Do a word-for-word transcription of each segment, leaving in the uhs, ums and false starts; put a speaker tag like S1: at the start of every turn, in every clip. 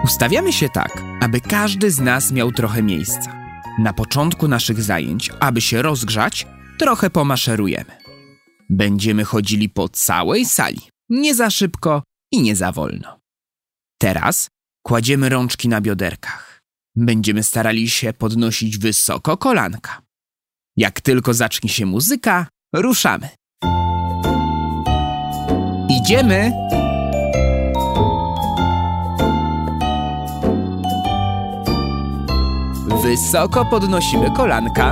S1: Ustawiamy się tak, aby każdy z nas miał trochę miejsca. Na początku naszych zajęć, aby się rozgrzać, trochę pomaszerujemy. Będziemy chodzili po całej sali, nie za szybko i nie za wolno. Teraz kładziemy rączki na bioderkach. Będziemy starali się podnosić wysoko kolanka. Jak tylko zacznie się muzyka, ruszamy. Idziemy! Wysoko podnosimy kolanka.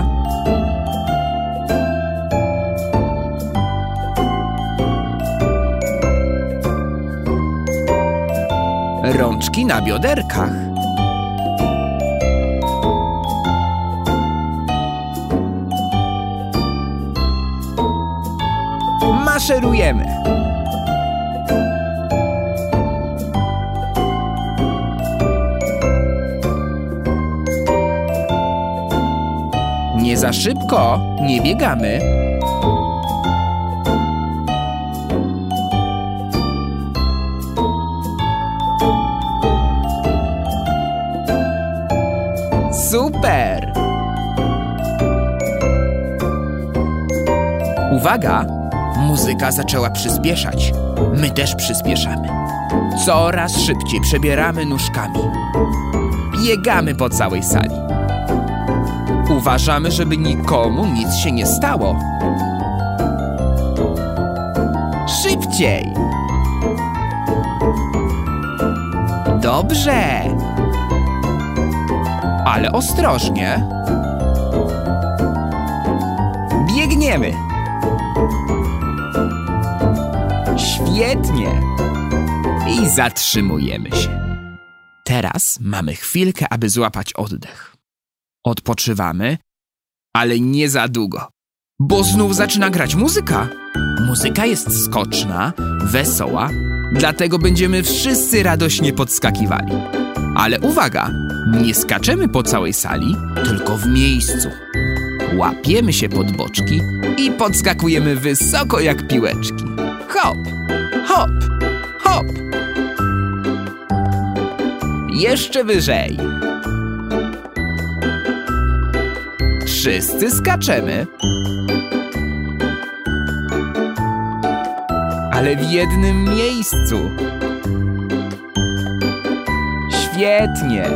S1: Rączki na bioderkach. Maszerujemy. Nie za szybko, nie biegamy. Super! Uwaga! Muzyka zaczęła przyspieszać. My też przyspieszamy. Coraz szybciej przebieramy nóżkami. Biegamy po całej sali. Uważamy, żeby nikomu nic się nie stało. Szybciej! Dobrze! Ale ostrożnie. Biegniemy! Świetnie! I zatrzymujemy się. Teraz mamy chwilkę, aby złapać oddech. Odpoczywamy, ale nie za długo, bo znów zaczyna grać muzyka. Muzyka jest skoczna, wesoła, dlatego będziemy wszyscy radośnie podskakiwali. Ale uwaga, nie skaczemy po całej sali, tylko w miejscu. Łapiemy się pod boczki i podskakujemy wysoko jak piłeczki. Hop, hop, hop. Jeszcze wyżej. Wszyscy skaczemy. Ale w jednym miejscu. Świetnie.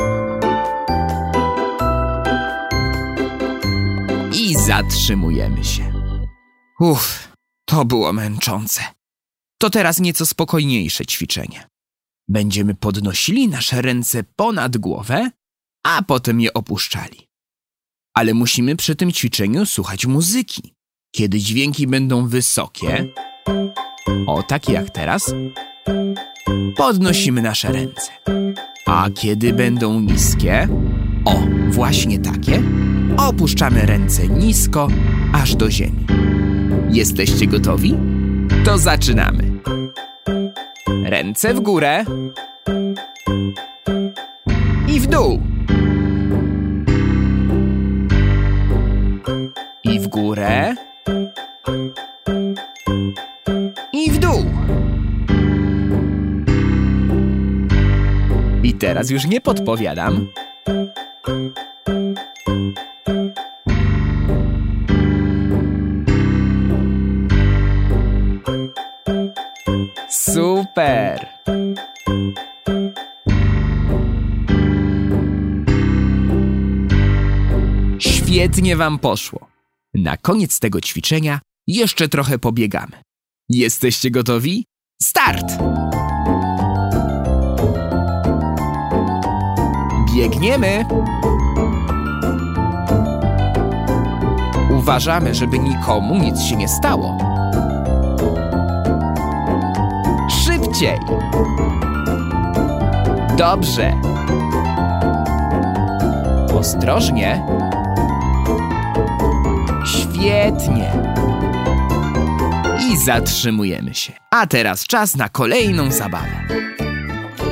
S1: I zatrzymujemy się. Uff, to było męczące. To teraz nieco spokojniejsze ćwiczenie. Będziemy podnosili nasze ręce ponad głowę, a potem je opuszczali. Ale musimy przy tym ćwiczeniu słuchać muzyki. Kiedy dźwięki będą wysokie, o takie jak teraz, podnosimy nasze ręce. A kiedy będą niskie, o właśnie takie, opuszczamy ręce nisko, aż do ziemi. Jesteście gotowi? To zaczynamy. Ręce w górę i w dół. I w górę i w dół. I teraz już nie podpowiadam. Super! Świetnie wam poszło. Na koniec tego ćwiczenia jeszcze trochę pobiegamy. Jesteście gotowi? Start! Biegniemy! Uważamy, żeby nikomu nic się nie stało. Szybciej! Dobrze! Ostrożnie! Świetnie! I zatrzymujemy się. A teraz czas na kolejną zabawę.